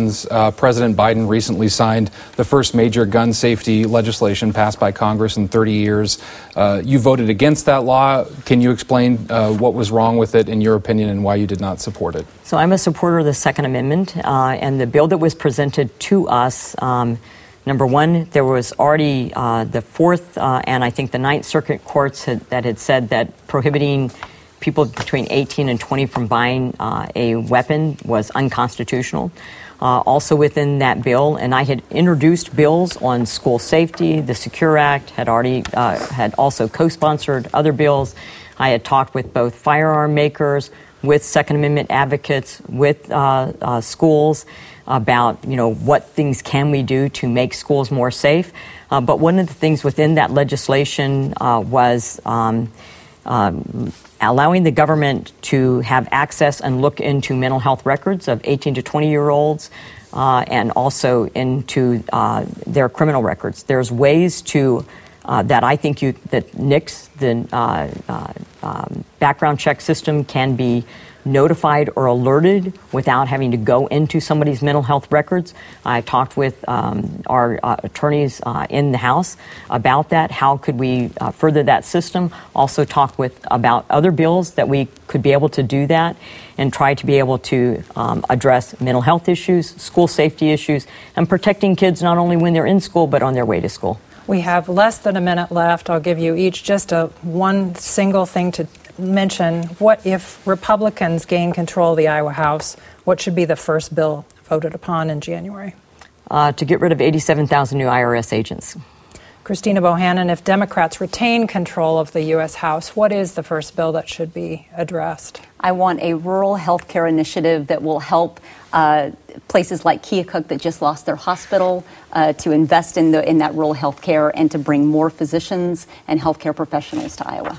G: guns. Uh, President Biden recently signed the first major gun safety legislation passed by Congress in thirty years. Uh, you voted against that law. Can you explain uh, what was wrong with it, in your opinion, and why you did not support it?
D: So I'm a supporter of the Second Amendment, uh, and the bill that was presented to us, um, number one, there was already uh, the Fourth uh, and I think the Ninth Circuit courts had, that had said that prohibiting people between eighteen and twenty from buying uh, a weapon was unconstitutional. Uh, also within that bill, and I had introduced bills on school safety. The Secure Act had already uh, had also co-sponsored other bills. I had talked with both firearm makers, with Second Amendment advocates, with uh, uh, schools about, you know, what things can we do to make schools more safe. Uh, but one of the things within that legislation uh, was um, um, allowing the government to have access and look into mental health records of eighteen to twenty year olds uh, and also into uh, their criminal records. There's ways to uh, that I think you that N I C S, the uh, uh, um, background check system, can be notified or alerted without having to go into somebody's mental health records. I talked with um, our uh, attorneys uh, in the House about that. How could we uh, further that system? Also talked with about other bills that we could be able to do that and try to be able to um, address mental health issues, school safety issues, and protecting kids not only when they're in school but on their way to school.
A: We have less than a minute left. I'll give you each just a one single thing to mention. What if Republicans gain control of the Iowa House? What should be the first bill voted upon in January?
D: Uh, to get rid of eighty-seven thousand new I R S agents.
A: Christina Bohannon, if Democrats retain control of the U S House, what is the first bill that should be addressed?
F: I want a rural health care initiative that will help uh, places like Keokuk that just lost their hospital uh, to invest in the in that rural health care and to bring more physicians and health care professionals to Iowa.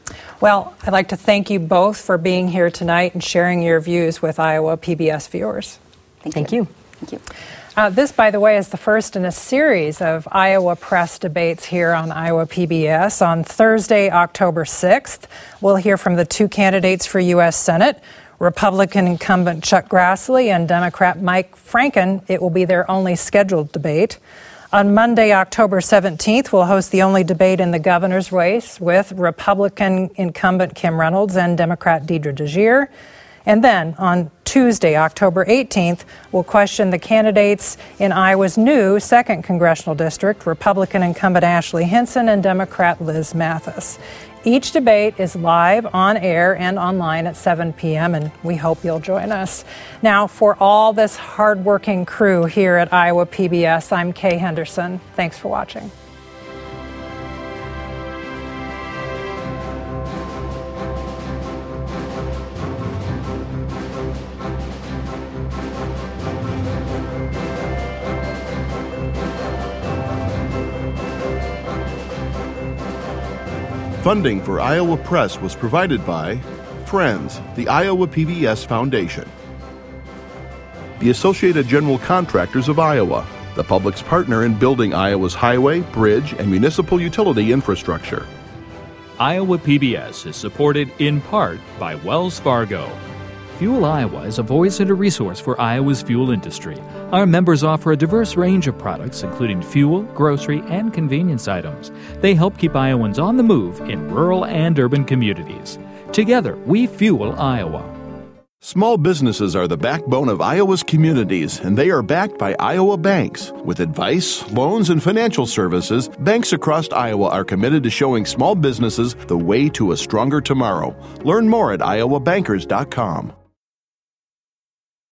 A: Well, I'd like to thank you both for being here tonight and sharing your views with Iowa P B S viewers.
F: Thank,
D: Thank
F: you.
D: you.
F: Thank you.
A: Uh, this, by the way, is the first in a series of Iowa press debates here on Iowa P B S. On Thursday, October sixth, we'll hear from the two candidates for U S Senate, Republican incumbent Chuck Grassley and Democrat Mike Franken. It will be their only scheduled debate. On Monday, October seventeenth, we'll host the only debate in the governor's race with Republican incumbent Kim Reynolds and Democrat Deidre DeGier. And then on Tuesday, October eighteenth, we'll question the candidates in Iowa's new second congressional district, Republican incumbent Ashley Hinson and Democrat Liz Mathis. Each debate is live on air and online at seven p.m., and we hope you'll join us. Now, for all this hardworking crew here at Iowa P B S, I'm Kay Henderson. Thanks for watching.
B: Funding for Iowa Press was provided by Friends, the Iowa P B S Foundation, the Associated General Contractors of Iowa, the public's partner in building Iowa's highway, bridge, and municipal utility infrastructure.
C: Iowa P B S is supported in part by Wells Fargo. Fuel Iowa is a voice and a resource for Iowa's fuel industry. Our members offer a diverse range of products, including fuel, grocery, and convenience items. They help keep Iowans on the move in rural and urban communities. Together, we fuel Iowa.
B: Small businesses are the backbone of Iowa's communities, and they are backed by Iowa banks. With advice, loans, and financial services, banks across Iowa are committed to showing small businesses the way to a stronger tomorrow. Learn more at iowa bankers dot com.